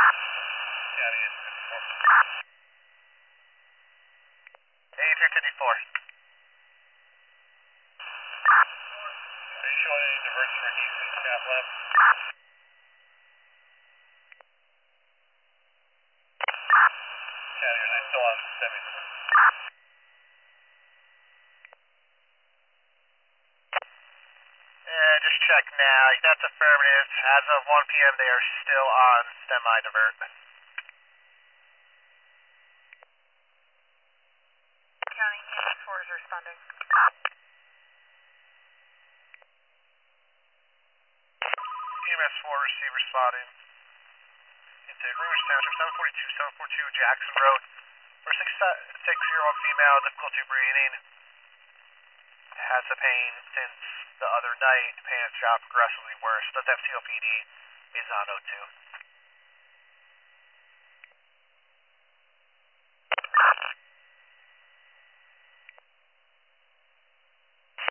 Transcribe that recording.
County is 54. 8354. Are you showing any diverts for heat in the cath lab? County, are they still on semis? Just check now. That's affirmative. As of 1 p.m., they are still on semi-divert. County, EMS 4 is responding. EMS 4, receiver spotting. Into Rumors Township, 742 Jackson Road. For 6-year-old female, difficulty breathing. Has the pain since the other night. Pain has got progressively worse. Does have COPD. Is on O2.